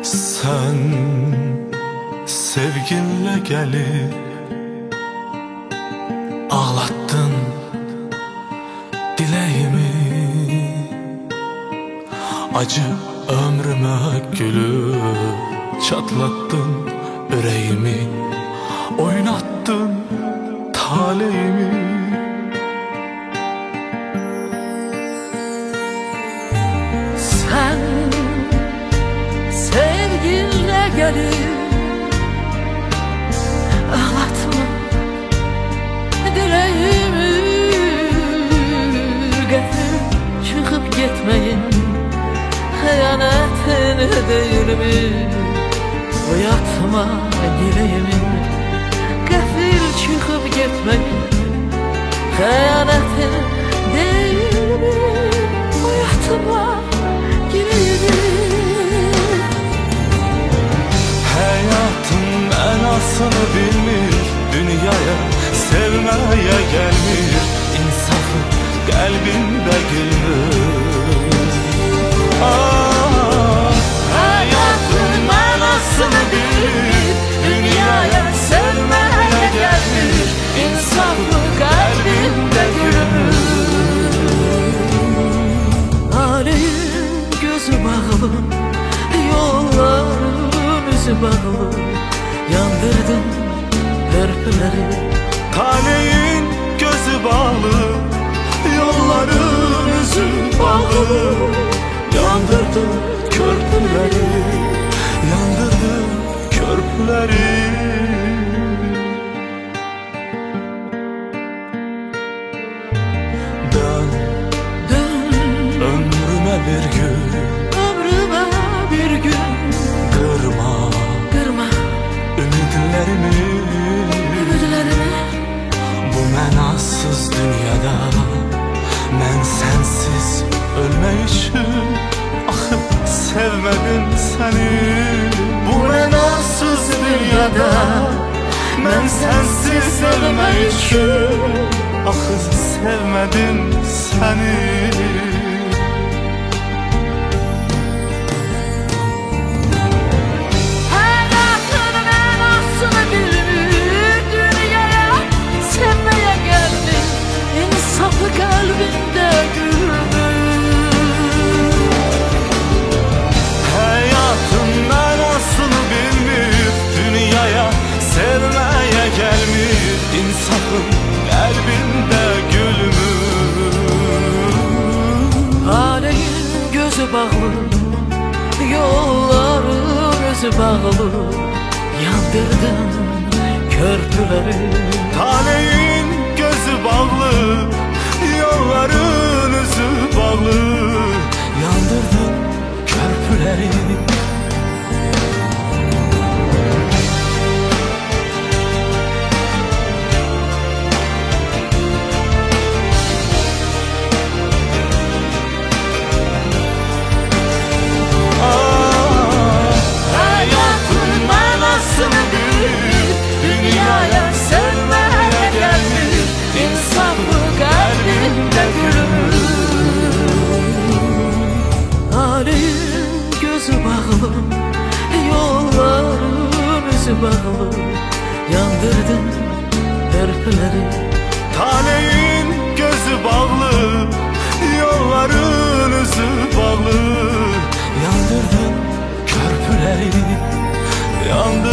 Sen sevginle gelip ağlattın dileğimi, acı ömrüme gülüp çatlattın yüreğimi, oynattın talihimi. Sen sevginle gelip ağlatma dileğimi, getir çıkıp gitmeyin, hıyanetin değil mi? Uyatma dileğimi, getir çıkıp gitmeyin, hıyanetin değil mi? Uyatma dileğimi. Hayatın enasını bilmir, dünyaya sevmeye gelmir, insafı kalbinde gülmür. Hayatın enasını bilmir, dünyaya sevmeye gelmir, insafı kalbinde gülmür. Alemin gözü bağlı, yollarım yüzü bağlı, yandırdın hırpıları. Talehin gözü bağlı, yolların yüzü bağlı, yandırdın körpüleri, yandırdın körpüleri. Dön, Dön ömrüme bir gün, ömrüme bir gün, kırma kırma ümitlerimi. ümitlerimi. Bu menasız dünyada ben sensiz ölmeyişim, ah sevmedim seni. Bu menasız dünyada ben sensiz ölmeyişim, ah sevmedim seni. Kalbinde gülmür. Hayatın manasını bilmir, dünyaya sevmeye gelmir, insafın kalbinde gülmür. Alemin gözü bağlı, yolların gözü bağlı, yandırdın körpüleri. Talehin gözü bağlı, yolların yüzü bağlı, yandırdın körpüleri. Hayatın manasını bilir, dünyaya sevmeye gelmiş, insafı kalbinde gülür. Alemin gözü bağlı, yolların yüzü bağlı, yandırdın hırpıları. Talehin gözü bağlı, yolların yüzü bağlı, yandırdın körpüleri, yandırdın